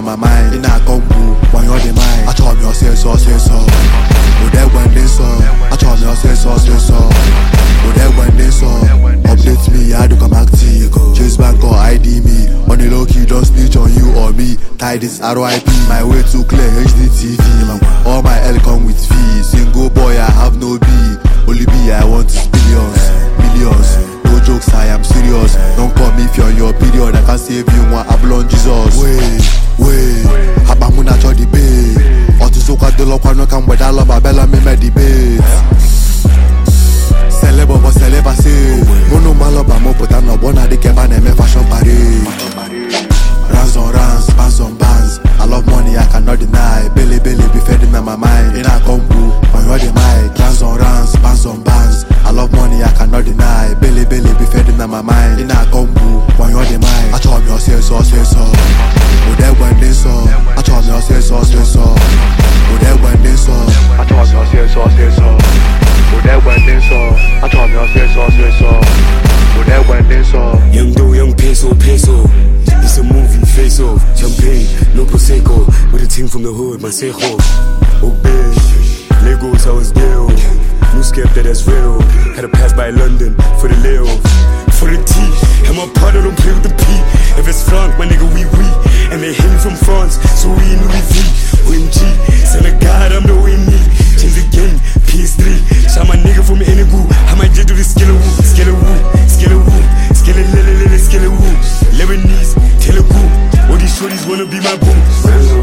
my mind. In a combo, when you're the mind. I told me I'll say so. But that when they saw, I told me I'll say so. But that when they saw, update me, I do come active. Chase bank or ID me. On the low key, don't snitch on you or me. Tie this RIP, my way too clear, HDTV. All my L come with fees. Single boy, I have no B. Only B, I want is millions. No jokes, I am serious. Don't call me if you're on your period. I can save you one Ablon Jesus. Wait, Habamuna cho debate. Otisoka de lo kwano kam weda lo babela me debate. Celebo bo celeba se. Mono malo ba mo pota no bona de keba na me fashion parade. Rands on rands, bands on bands. I love money, I cannot deny. Belly be fed in my mind. In a combo, on your the mic. Rands on rands, bands on bands. I love money, I cannot deny. Belly be fed in my mind. In a combo, on your the mic. I told me I'll say so. But that when they saw, I told me I'll say so. But that when they saw, I told me I'll say so. But that when they saw, I told me I'll say so. But that when they saw, young dough, young peso. It's a movie, face off, champagne, no prosecco. With a team from the hood, Masejo. Obey, Legos, I was there. No scared that that's real. Had to pass by London for the Leo. For the T, and my partner don't play with the P. If it's Frank, my nigga, we. And they hit me from France, so we in Louis V. OMG, son of God, I'm the way me. Change the game, PS3. Shot my nigga from Enugu. I might just do the skelewu. Lebanese, Telugu. All these shorties wanna be my boo.